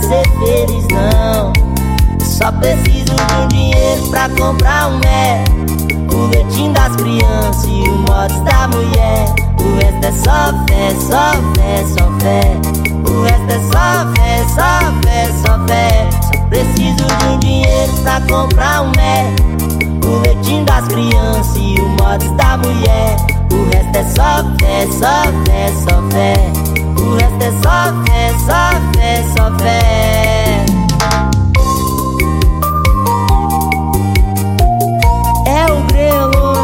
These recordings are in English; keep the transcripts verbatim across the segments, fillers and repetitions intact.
ser feliz não. Só preciso de um dinheiro pra comprar um é o leitinho das crianças e o mods da mulher. O resto é só fé, só fé, só fé. O resto é só fé, só fé, só fé. Só preciso de um dinheiro pra comprar um é o leitinho das crianças e o mods da mulher. O resto é só fé, só fé, só fé. O resto é só fé, só fé, só fé. É o grelo.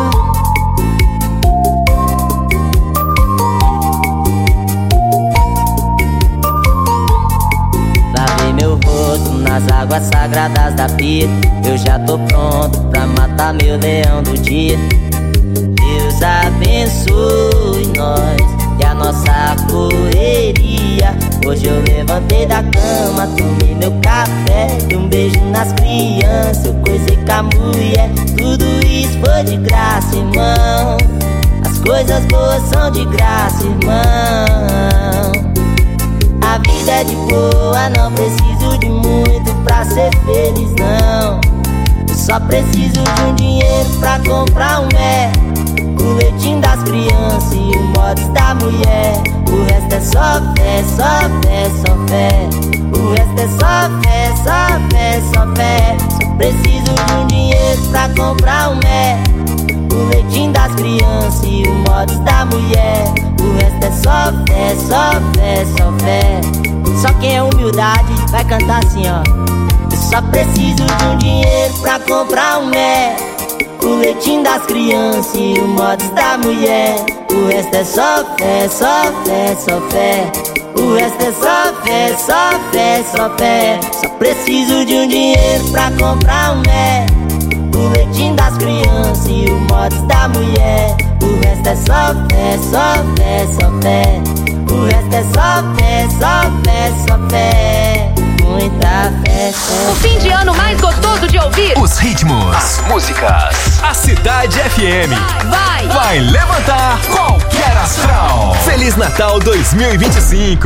Lavei meu rosto nas águas sagradas da pia. Eu já tô pronto pra matar meu leão do dia. Deus abençoe nós e a nossa correria. Hoje eu levantei da cama, tomei meu café, dei um beijo nas crianças, eu coisei com a mulher. Tudo isso foi de graça, irmão. As coisas boas são de graça, irmão. A vida é de boa, não preciso de muito pra ser feliz, não. Eu só preciso de um dinheiro pra comprar um é o leitinho das crianças e o mods da mulher. O resto é só fé, só fé, só fé. O resto é só fé, só fé, só fé. Só preciso de um dinheiro pra comprar um é o leitinho das crianças e o mods da mulher. O resto é só fé, só fé, só fé. Só quem é humildade vai cantar assim, ó. Eu só preciso de um dinheiro pra comprar um é o leitinho das crianças e o mods da mulher. O resto é só fé, só fé, só fé. O resto é só fé, só fé, só fé. Só preciso de um dinheiro pra comprar um é o leitinho das crianças e o mods da mulher. O resto é só fé, só fé, só fé. O resto é só fé, só fé, só fé. Muita fé, fé. O fim de ano mais gostoso de ouvir. Os ritmos, as músicas. A Cidade F M vai, vai levantar qualquer astral. Feliz Natal dois mil e vinte e cinco.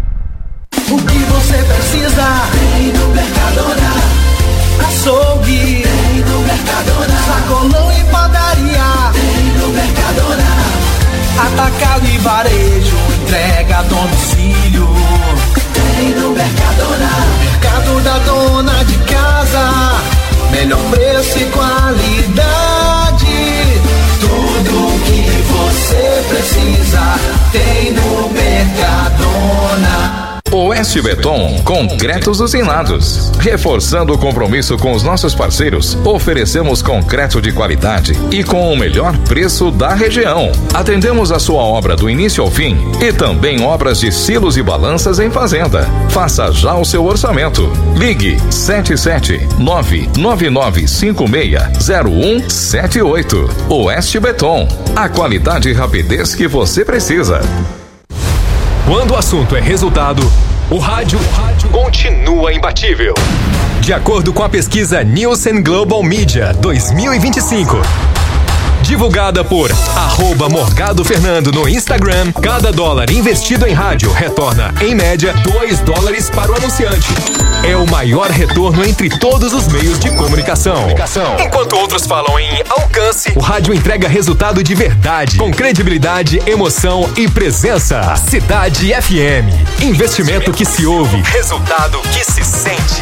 O que você precisa tem no Mercadona. Açougue tem no Mercadona. Sacolão e padaria tem no Mercadona. Atacado e varejo, entrega a domicílio tem no Mercadona. Mercado da dona de casa, melhor preço e qualidade. Tudo que você precisa tem no Mercadona. Oeste Beton, concretos usinados. Reforçando o compromisso com os nossos parceiros, oferecemos concreto de qualidade e com o melhor preço da região. Atendemos a sua obra do início ao fim e também obras de silos e balanças em fazenda. Faça já o seu orçamento. Ligue sete sete nove nove nove cinco seis zero um sete oito. Oeste Beton, a qualidade e rapidez que você precisa. Quando o assunto é resultado, o rádio, o rádio continua imbatível. De acordo com a pesquisa Nielsen Global Media dois mil e vinte e cinco, divulgada por arroba Morgado Fernando no Instagram, cada dólar investido em rádio retorna, em média, dois dólares para o anunciante. É o maior retorno entre todos os meios de comunicação. comunicação. Enquanto outros falam em alcance, o rádio entrega resultado de verdade, com credibilidade, emoção e presença. Cidade F M. Investimento que se ouve, resultado que se sente.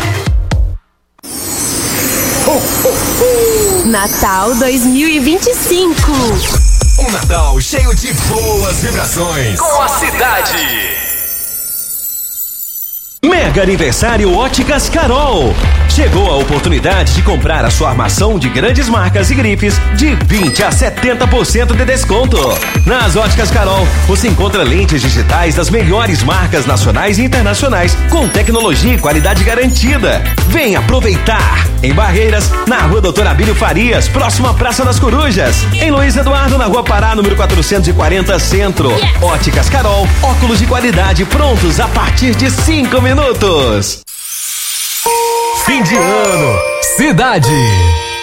Oh, oh, oh. Natal dois mil e vinte e cinco. Um Natal cheio de boas vibrações. Com a cidade. Mega aniversário Óticas Carol. Chegou a oportunidade de comprar a sua armação de grandes marcas e grifes de vinte a setenta por cento de desconto. Nas Óticas Carol, você encontra lentes digitais das melhores marcas nacionais e internacionais, com tecnologia e qualidade garantida. Vem aproveitar! Em Barreiras, na Rua Doutor Abílio Farias, próxima à Praça das Corujas. Em Luiz Eduardo, na Rua Pará, número quatrocentos e quarenta, Centro. Óticas Carol, óculos de qualidade prontos a partir de cinco minutos. Fim de ano, cidade.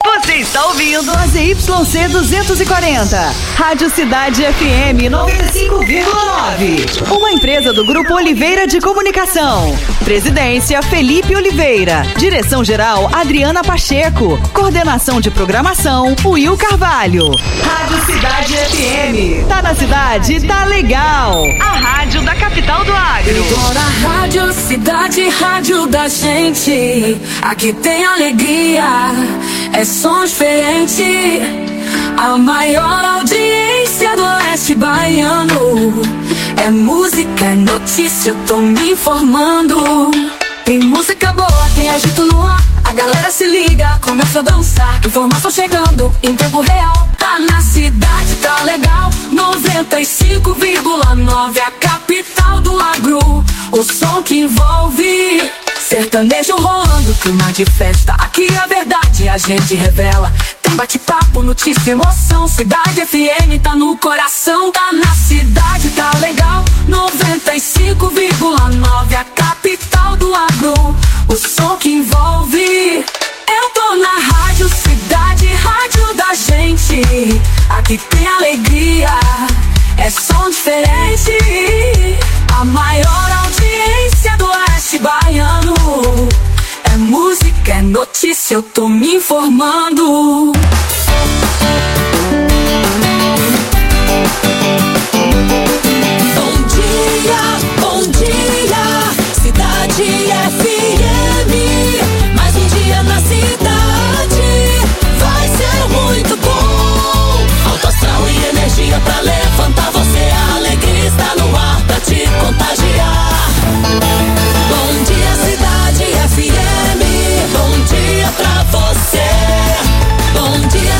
Você está ouvindo a Z Y C duzentos e quarenta, Rádio Cidade F M noventa e cinco vírgula nove. Uma empresa do Grupo Oliveira de Comunicação. Presidência Felipe Oliveira. Direção-geral Adriana Pacheco. Coordenação de programação Will Carvalho. Rádio Cidade F M. Tá na cidade, tá legal. A rádio da capital do agro. Agora Rádio Cidade, rádio da gente. Aqui tem alegria. É som diferente, a maior audiência do oeste baiano. É música, é notícia, eu tô me informando. Tem música boa, tem agito no ar. A galera se liga, começa a dançar. Informação chegando em tempo real. Tá na cidade, tá legal. noventa e cinco vírgula nove, a capital do agro. O som que envolve. Sertanejo rolando, clima de festa. Aqui a verdade a gente revela. Tem bate-papo, notícia, emoção. Cidade F M tá no coração. Tá na cidade, tá legal. noventa e cinco vírgula nove, a capital do agro. O som que envolve. Eu tô na Rádio Cidade, rádio da gente. Aqui tem alegria, é som diferente. A maior audiência do oeste baiano. É música, é notícia, eu tô me informando. Bom dia, bom dia, Cidade F M. Mais um dia na cidade, vai ser muito bom. Alto astral e energia pra levantar você. A alegria está no ar pra te contagiar. Bom dia, Cidade F M. Bom dia pra você. Bom dia,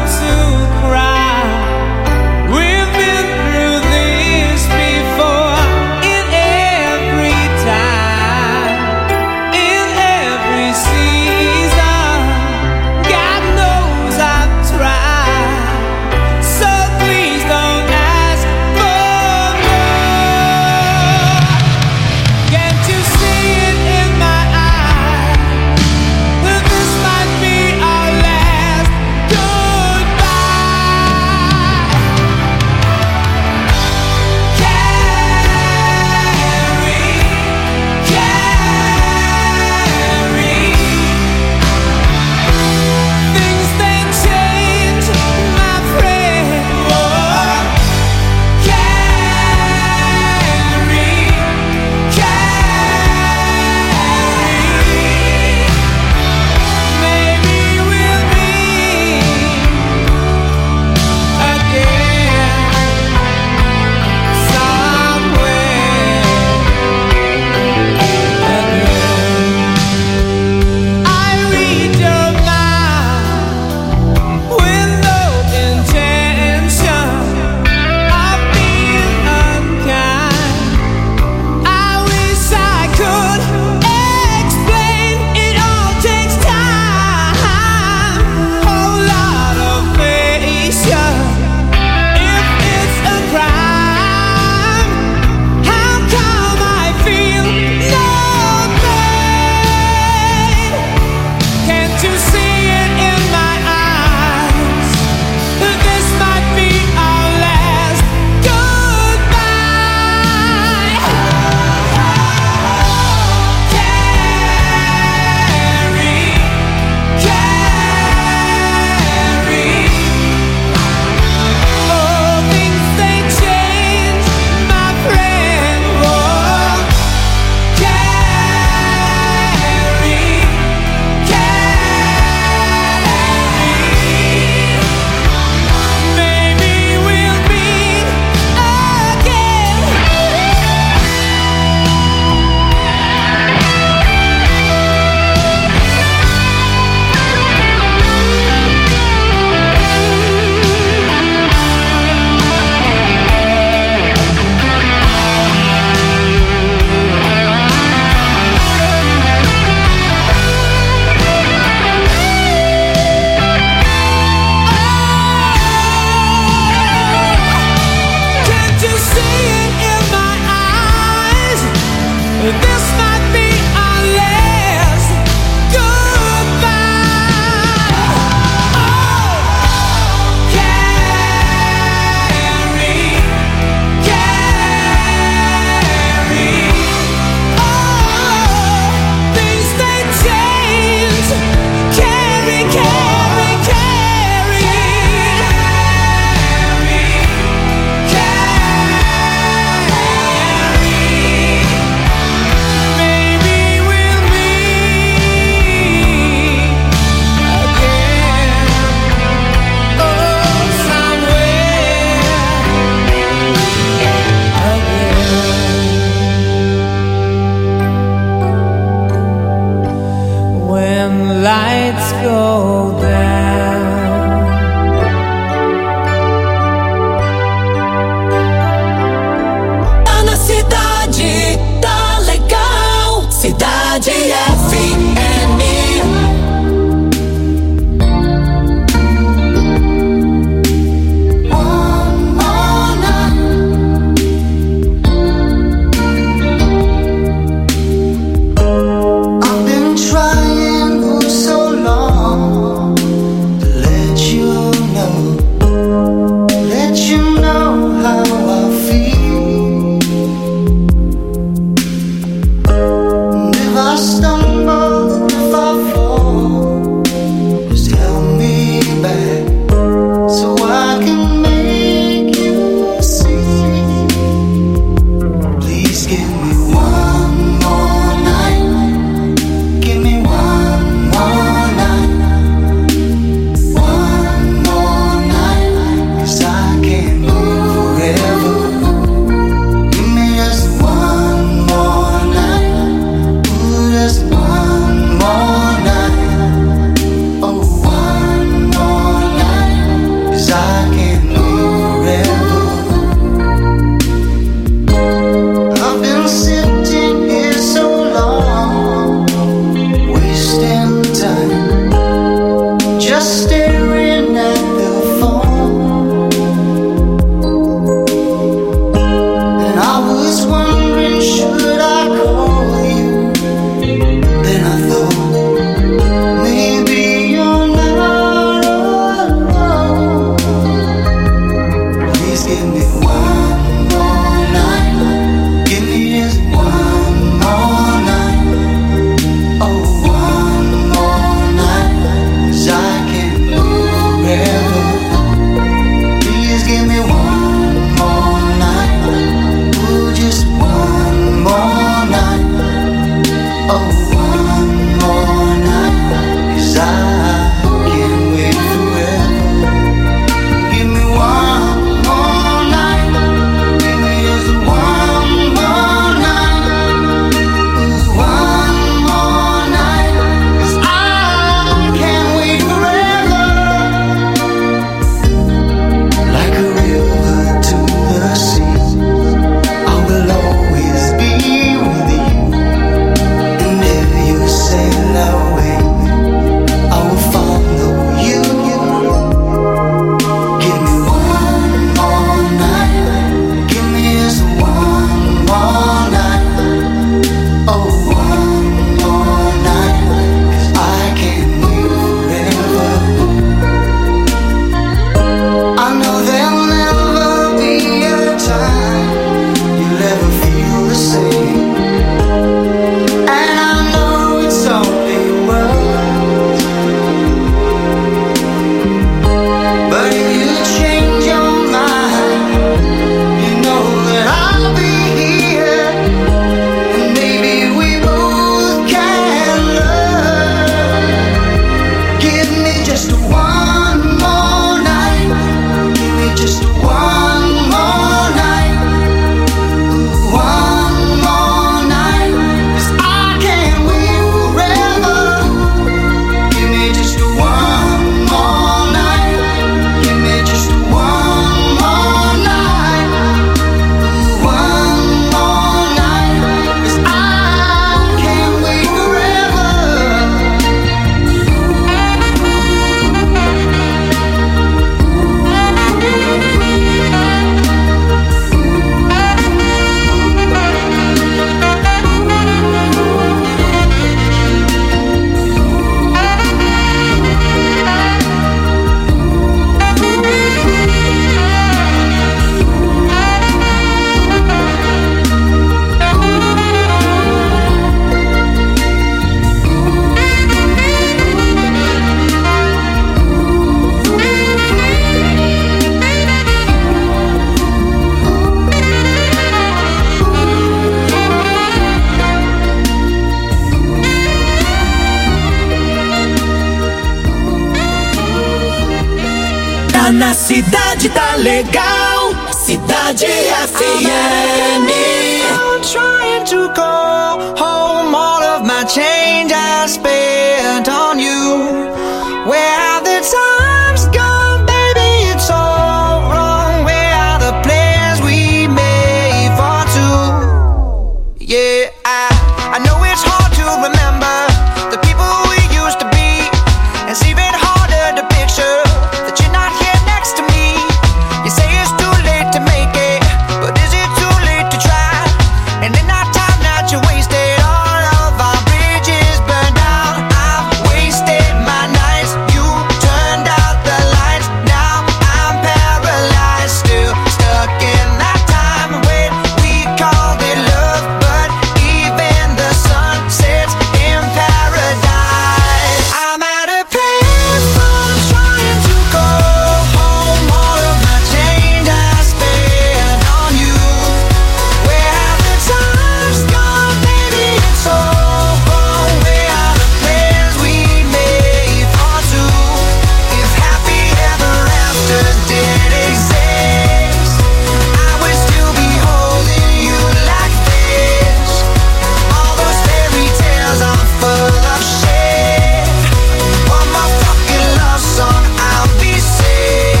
cidade tá legal. Cidade F M. I'm trying to go home. All of my change I spent on you. Where have the times gone, baby? It's all wrong. Where are the plans we made for two? Yeah, I, I know it's hard to remember the people we used to be. It's even harder to picture that you're not here next to me. You say it's too late to make it, but is it too late to try? And in that time that you wasted, all of our bridges burned out. I've wasted my nights, you turned out the lights. Now I'm paralyzed, still stuck in that time when we called it love. But even the sun sets in paradise. I'm at a payphone trying to go home. All of my change I spent on you. Where have the times gone, baby? It's all wrong. Where are the plans we made for two? If happy ever after did exist, I would still be holding you like this. All those fairy tales are full of shit. One more fucking love song, I'll be sick.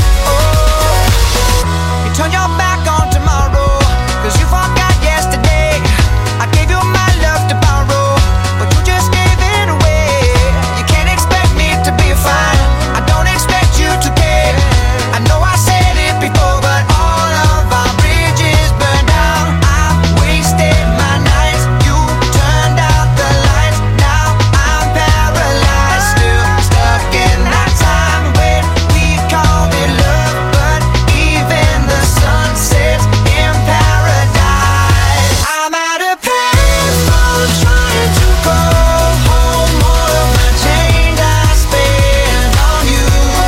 Oh, you turn your back on tomorrow, cause you forgot yesterday. I gave you my love to borrow, but you just gave it away. You can't expect me to be fine, I don't expect you to care. I know I said it before, but all of our bridges burned out. I wasted my nights, you turned out the lights. Now I'm paralyzed, still stuck in that time when we called it love. But even the sun sets in paradise. I'm at a payphone trying to go home. All of my change I spent on you.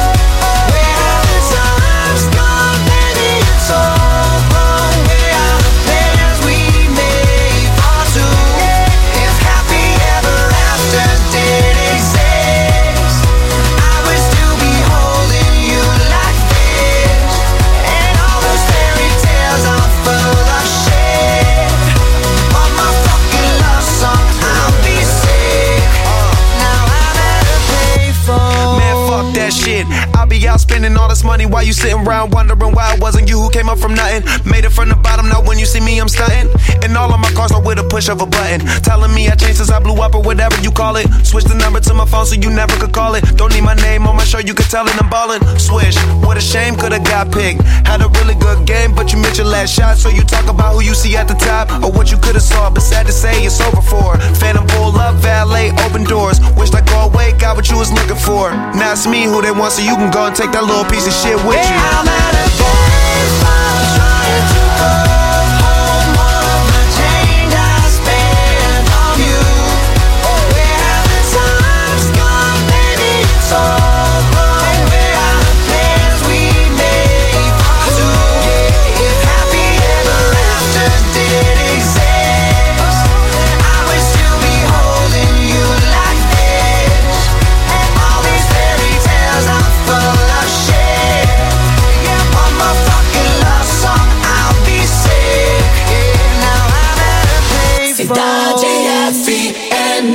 Where have the times gone, baby? It's all wrong. Where are the plans we made for two? If happy ever after did exist, I would still be holding you like this. And all those fairy tales are full of shit. One more fucking love song, I'll be sick. Now I'm at a payphone. Man, fuck that shit. I'll be out spending all this money while you sitting around wondering why it wasn't you who came up from nothing. Made it from the bottom, now when you see me, I'm stunting. And all of my cars are with a push of a button. Telling me I changed since I blew up or whatever you call it. Switch the number to my phone so you never could call it. Don't need my name on my shirt, you could tell it I'm ballin'. Swish, what a shame, could've got picked. Had a really good game, but you missed your last shot. So you talk about who you see at the top or what you could've saw. But sad to say, it's over for. Phantom pull up, valet, open doors. Wished I go away, got what you was looking for. Now it's me who they want, so you can go and take that little piece of shit with you. I'm at a payphone trying to go home. All of my change I spent on you. Where have the times gone, baby? It's all wrong. Where are the plans we made for two? If happy ever after did exist, I would still be holding you like this. And all these fairy tales are full of shit. One more fucking love song, I'll be sick. Now I'm at a payphone. Cidade F M.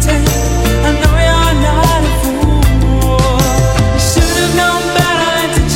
Should've known better than to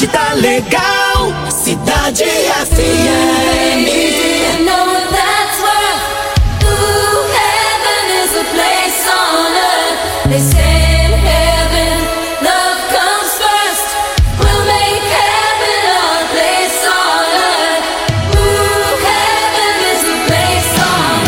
cidade tá legal. Cidade F M. You know that's where ooh, heaven is a place on earth. They say in heaven love comes first. We'll make heaven a place on earth. Ooh, heaven is a place on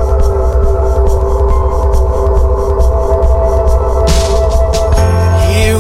Here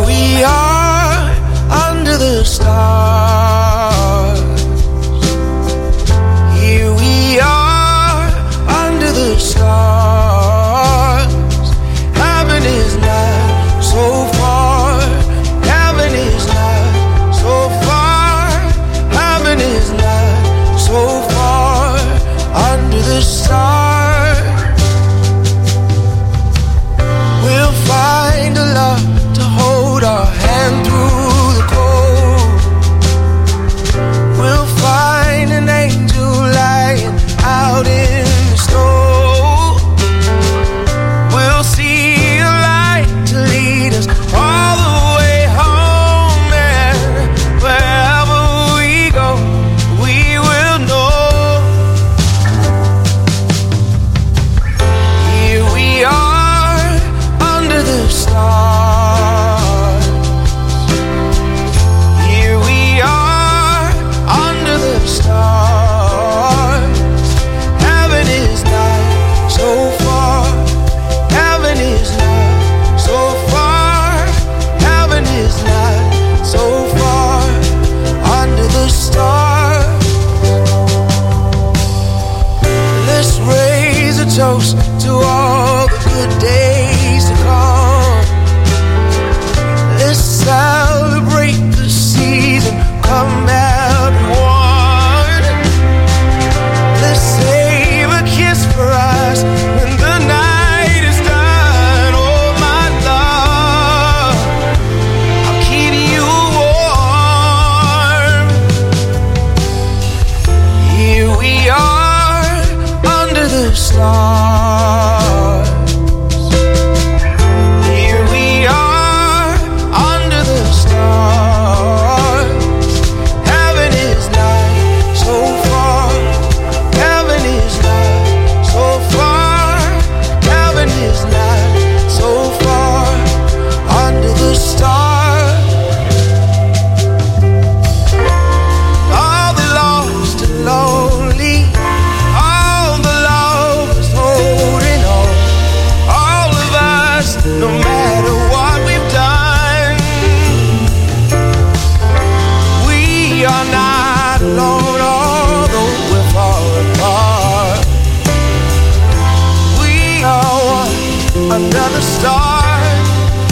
under the stars.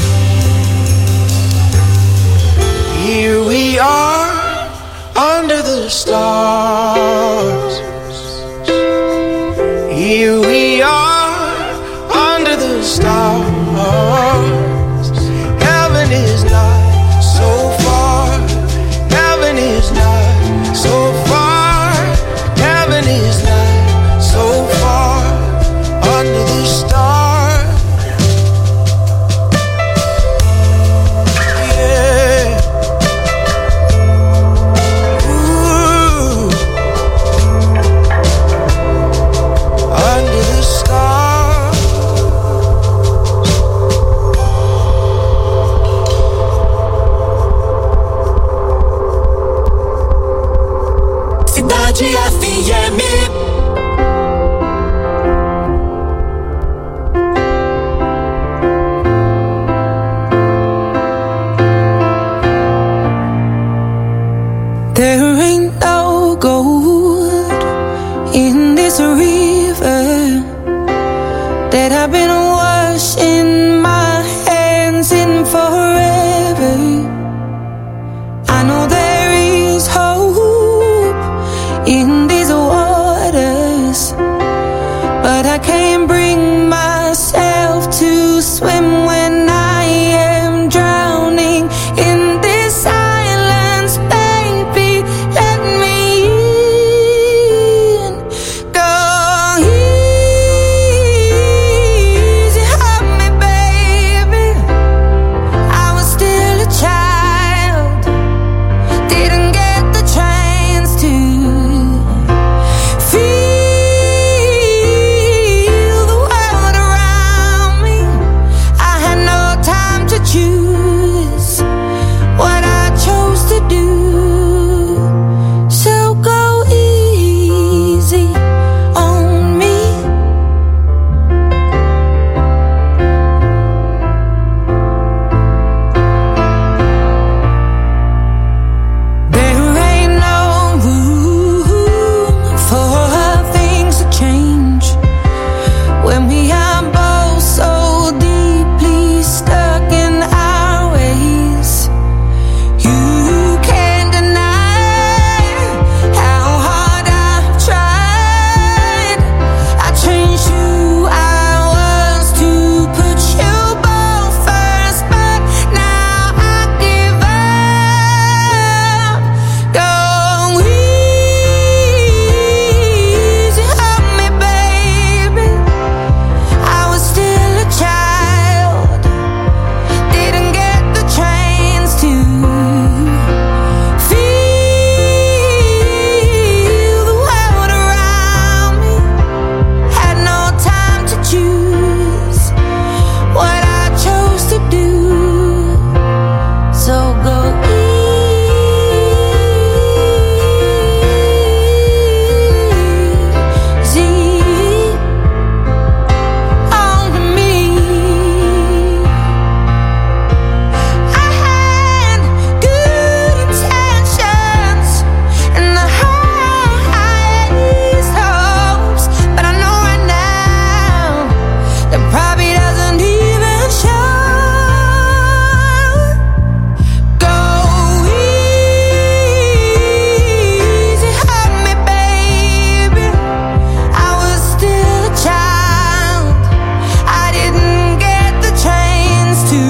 Here we are under the stars. Here we are under the stars. Heaven is not so far. Heaven is not so far. Heaven is not so far under the stars. Yeah. Ooh. Under the stars. Cidade F M. There ain't no gold in this river that I've been washing my hands in forever. I know there is hope in these waters, but I can't bring myself to swim when I am drowning in this silence. Baby, let me in. Go easy on me, baby. I was still a child, didn't get the chance to feel the world around me. I had no time to choose what I chose to do. So go easy on me. There ain't no room for things to change when we are both so deeply stuck in our ways. You can't deny how hard I've tried. I changed who I was to put you both first, but now I give up. Go easy on me, baby. I was still a child, didn't get the chance to feel the world around me. Had no time to choose what I chose to do. So go easy on me. I had good intentions and the highest hopes, but I know right now that probably doesn't even show. Go easy on me, baby. I was still a child, I didn't get the chance to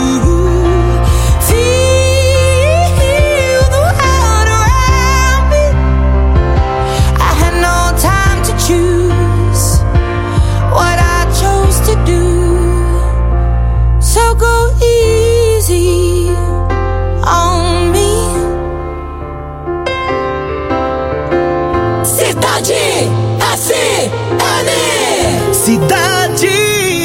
feel the world around me. I had no time to choose what I chose to do. So go easy on me. Cidade F M. Cidade.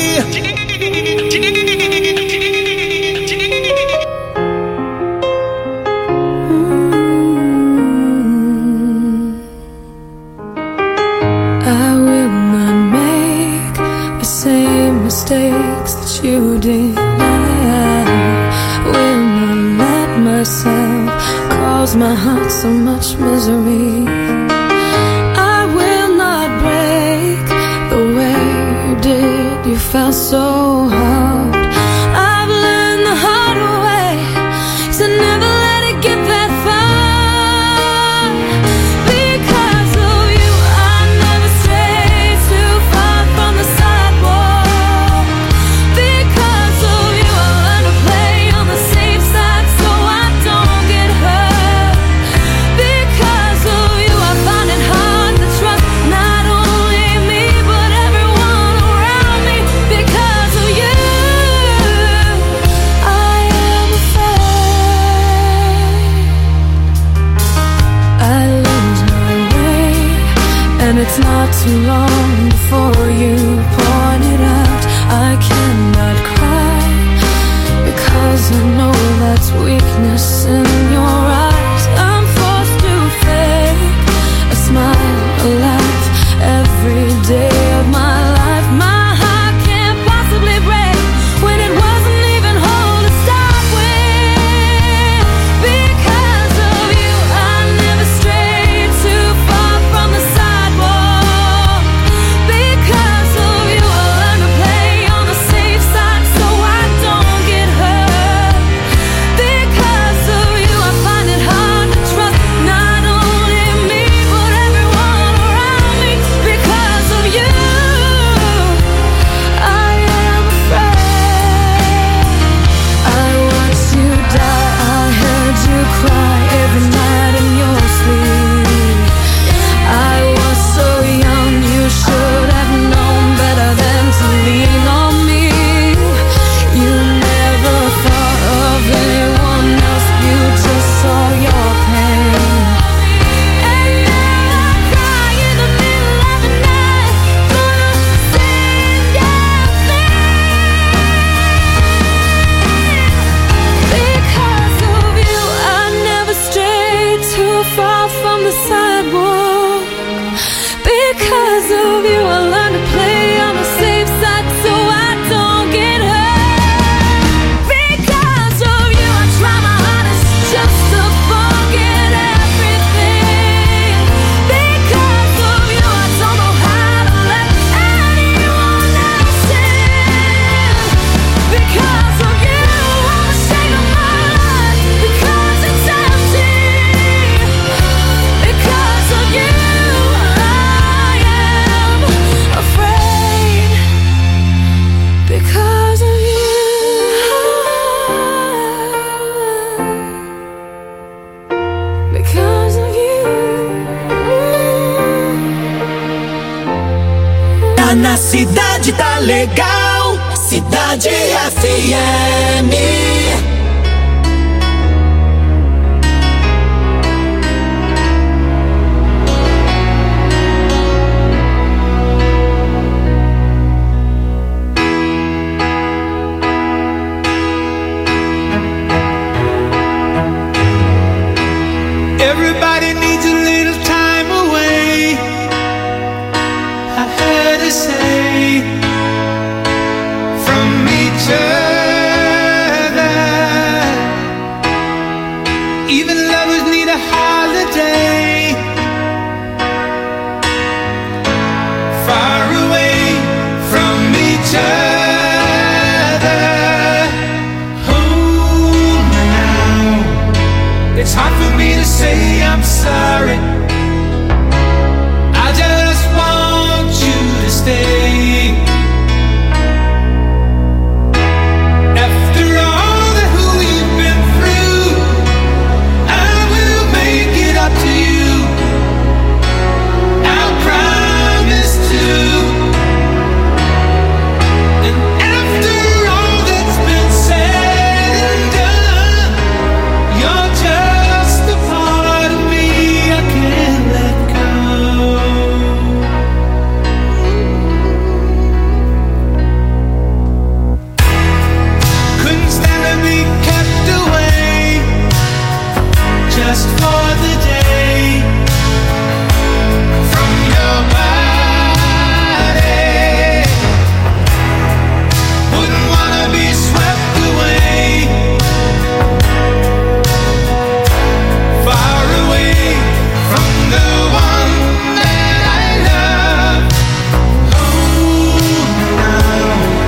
I will not make the same mistakes that you did. I will not let myself cause my heart so much misery. I will not break the way you did. You felt so hard. I've learned the hard way to never let it get that far. Because of you, I never strayed too far from the sidewalk. Because of you, I learned to play on the safe side so I don't get hurt. Because of you, I find it hard to trust not only me but everyone around me. Because of you, I am afraid I lose my way, and it's not too long before you point it out. I cannot cry because I know that's weakness in your eyes. I'm forced to fake a smile, a laugh every day of my life. My heart can't possibly break when it wasn't even whole to start with. Because of you, I never strayed too far from the sidewalk. Because of you, I learned to play on the safe side so I don't get hurt. Because of you, I find it hard to trust not only me but everyone around me. Because of you, I am afraid. I watched you die, I heard you cry every night in your sleep. I was so young, you should have known better than to lean on me. You never thought of anyone else, you just saw your pain. And now I cry in the middle of the night for the same damn thing. Because of you, I never strayed too far from the sidewalk. Because of you, I learned to play on the safe side so I don't get hurt. Because of you, I try my hardest just to forget everything. Because of you, I don't know how to let anyone else in. Because of you, I'm ashamed of my life because it's empty. Because of you, I am afraid. Because of you, because of you. Tá na cidade, tá legal. Cidade F M. Everybody needs a little time away, I heard her say, from each other. Even lovers need a holiday, far away from each other. Hold me now, it's hard for me to say I'm sorry. I just want you to stay. After all that who you've been through, I will make it up to you. I promise to. And after all that's been said and done, you're just a part of me I can't let go. Couldn't stand to be kept away just for the day from your body. Wouldn't wanna be swept away, far away from the one that I love. Oh, now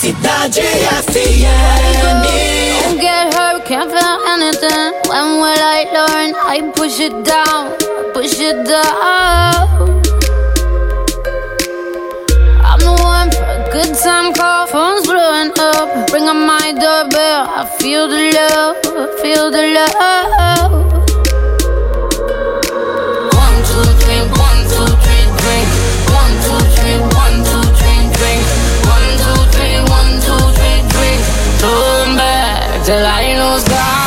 Cidade F M. Don't get hurt, can't feel anything. When will I learn? I push it down, push it down. I'm the one for a good time call. Phone's blowing up, ring on my doorbell. I feel the love, I feel the love. One, two, three, one, two, three, drink. One, two, three, one, two, three, drink. One, two, three, one, two, three, drink. Turn back till I lose God.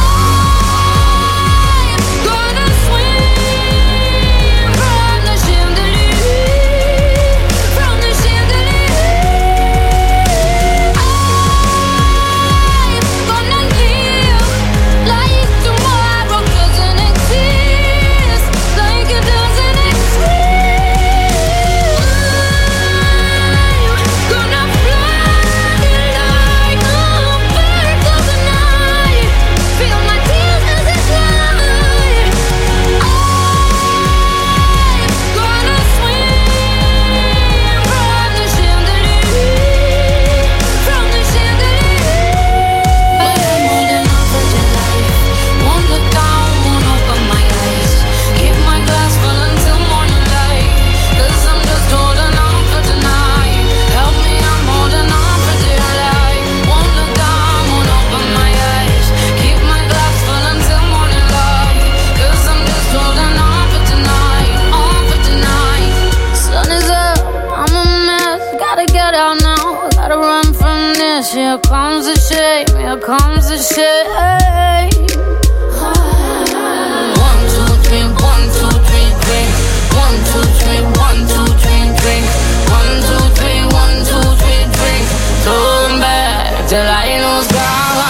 Here comes the shame, here comes the shame. One, two, three, one, two, three, drink. One, two, three, one, two, three, drink. One, two, three, one, two, three, drink. Turn back till I lose God.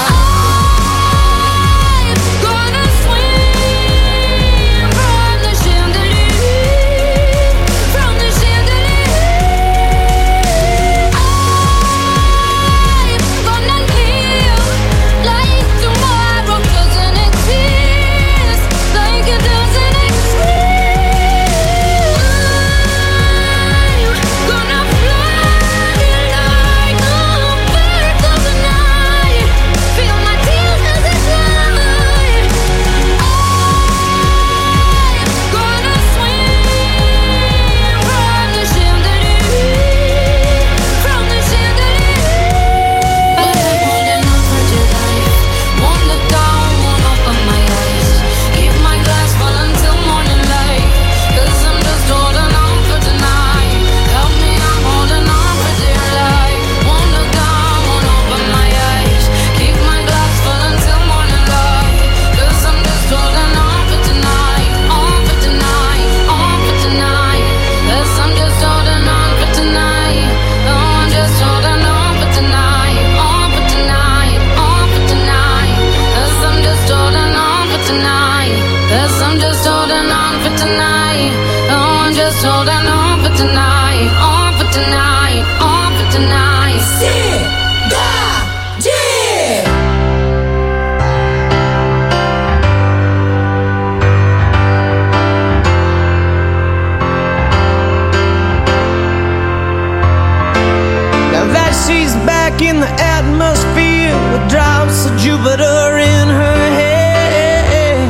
In the atmosphere with drops of Jupiter in her head.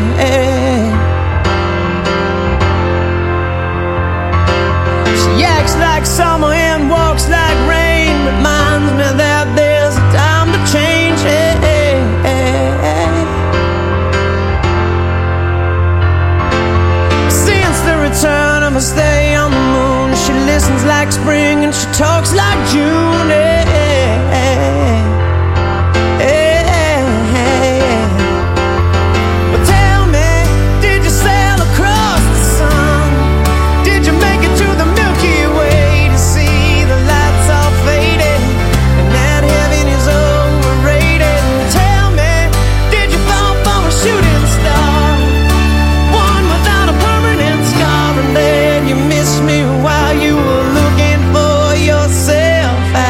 She acts like summer and walks like rain. Reminds me that there's a time to change. Since the return of her stay on the moon, she listens like spring and she talks like June. While you were looking for yourself.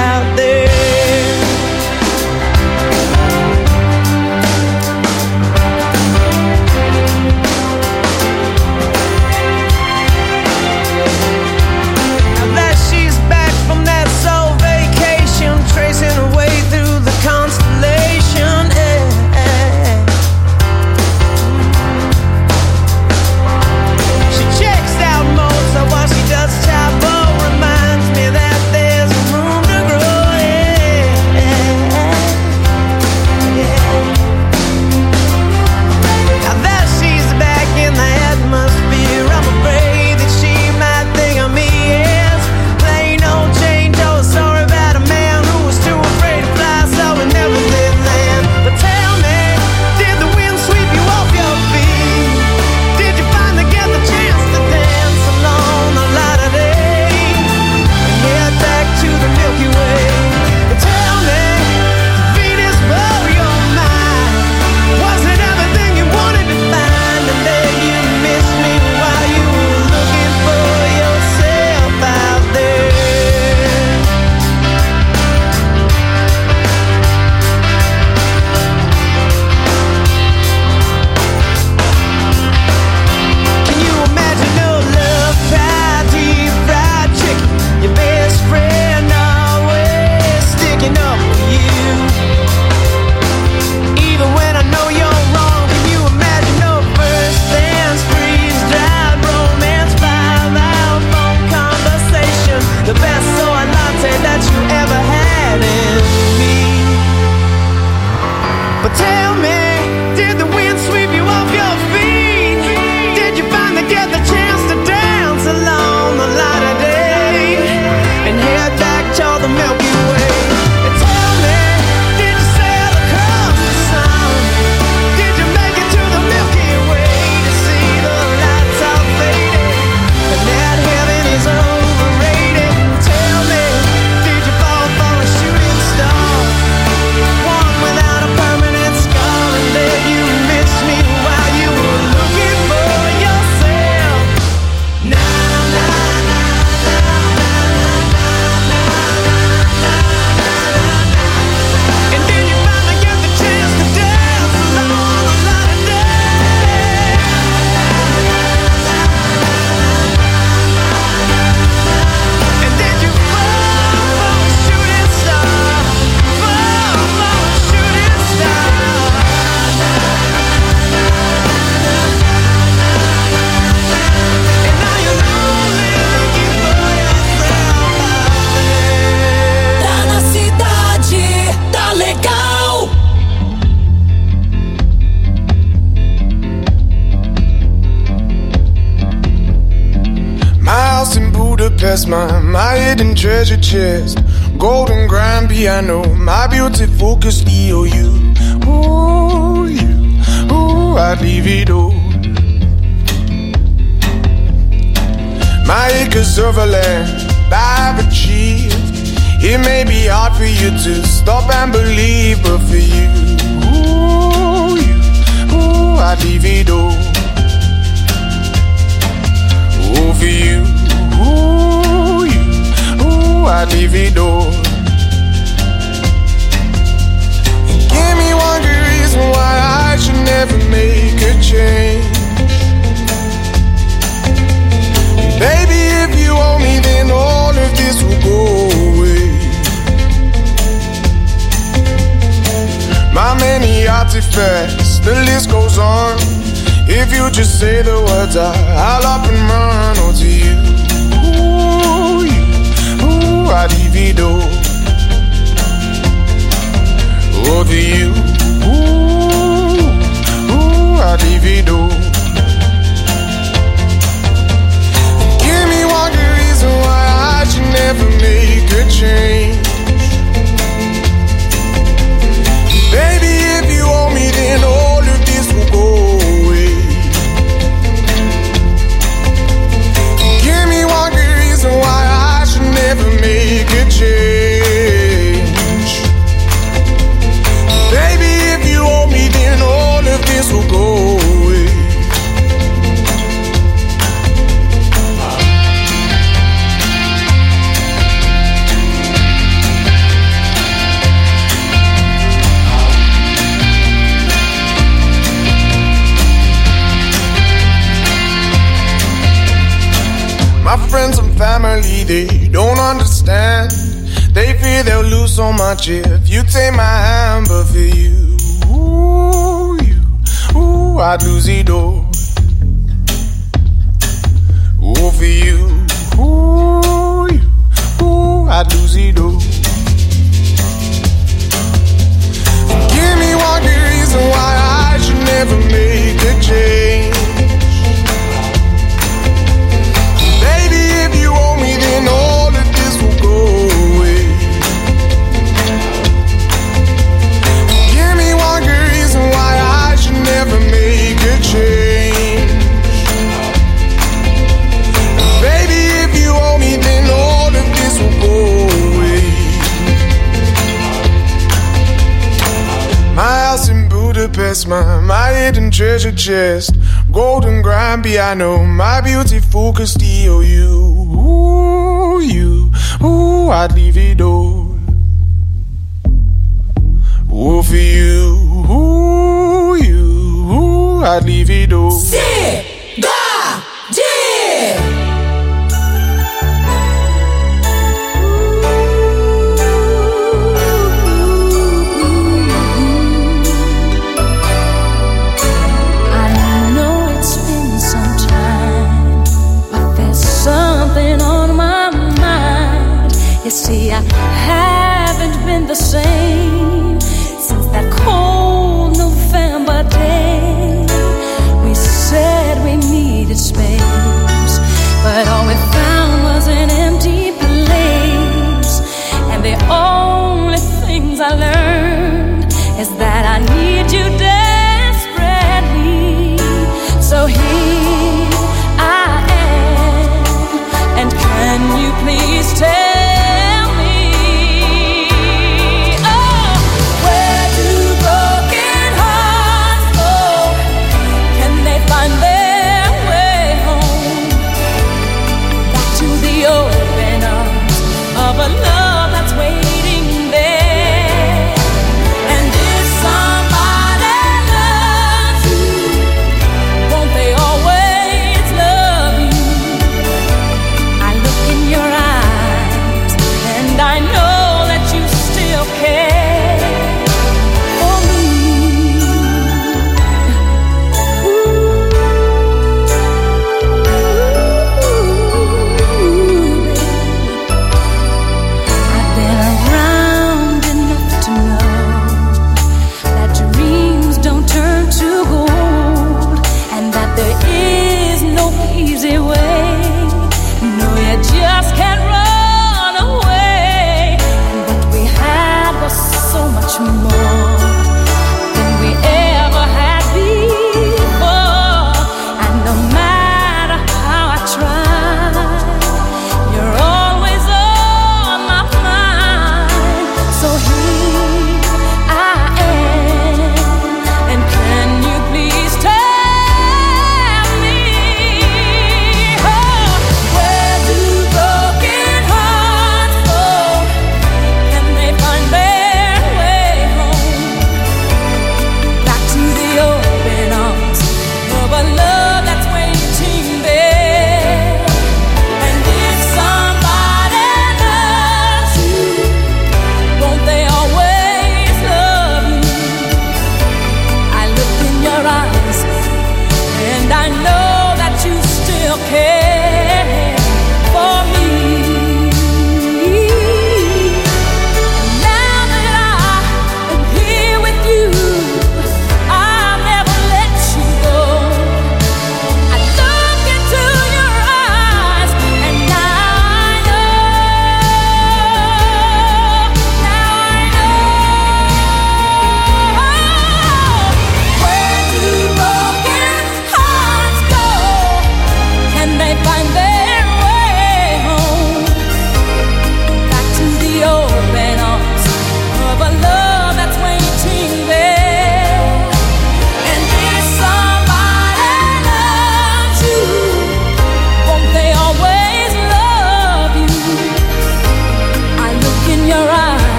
Tell me, did the wind sweep you off your feet? Did you finally get the chance to dance along the light of day and head back toward the Milky Way? Tell me, did you sail across the sun? Did you make it to the Milky Way to see the lights all faded and that heaven is overrated? Tell me, did you fall for a shooting star, one without a permanent scar, and then you missed me while you were looking for yourself? Na na na na na na na na na. And then you finally get the chance to dance along the light of day. And then you fall for a shooting star, fall for a shooting star. And now you're lonely looking for yourself out there. Tá na cidade, tá legal. My house in Budapest, my, my hidden treasure chest, golden grand piano, my beauty focused E O U. Ooh, you, ooh, I'd leave it all. My acres of land I've achieved. It may be hard for you to stop and believe, but for you, ooh, you, ooh, I'd leave it all. Ooh, for you, ooh, you, ooh, I'd leave it all. Give me one good reason why I should never make a change. Baby, if you owe me, then all of this will go away. My many artifacts, the list goes on. If you just say the words, I, I'll up and run. Oh, to you, ooh, you, ooh, I'd leave it all. Oh, to you, ooh, ooh, I'd leave it all. Give me one good reason why I should never make a change. Baby, if you owe me, then all of this will go away. Give me one good reason why I should never make a change. Baby, if you owe me, then all of this will go away. My friends and family, they don't understand. They fear they'll lose so much if you take my hand. But for you, ooh, you, ooh, I'd lose it all. Ooh, for you, ooh, you, ooh, I'd lose it all. Give me one good reason why I should never make a change. If you owe me, then all of this will go away. Give me one good reason why I should never make a change. Baby, if you owe me, then all of this will go away. My house in Budapest, my, my hidden treasure chest, golden grand piano, my beauty focused E O U. Ooh, you, ooh, I'd leave it all. Ooh, for you, ooh, you, ooh, I'd leave it all. Cidade. You see, I haven't been the same since that cold